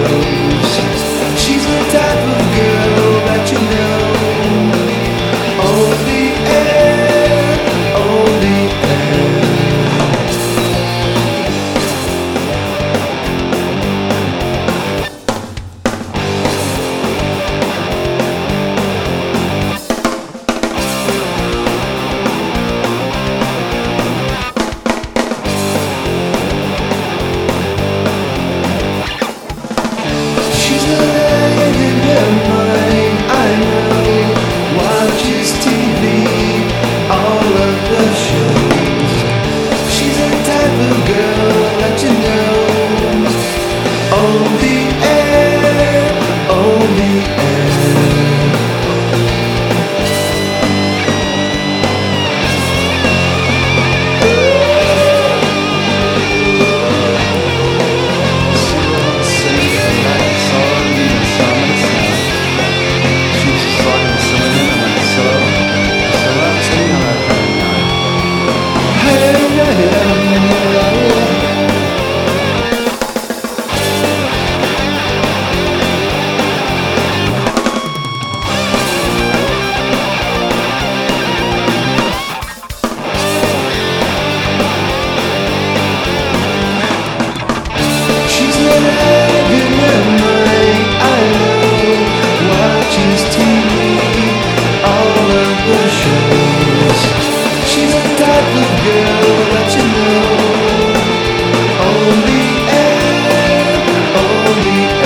shows. She's the type of girl that you know. Only air, only air. She's the lady in your mind, I know. Watches TV, all of the shows. She's the type of girl that you know. Only air, only air. She's the love in your mind, I know. Watches TV, all of the shows. She's the type of girl that you know. Only air, only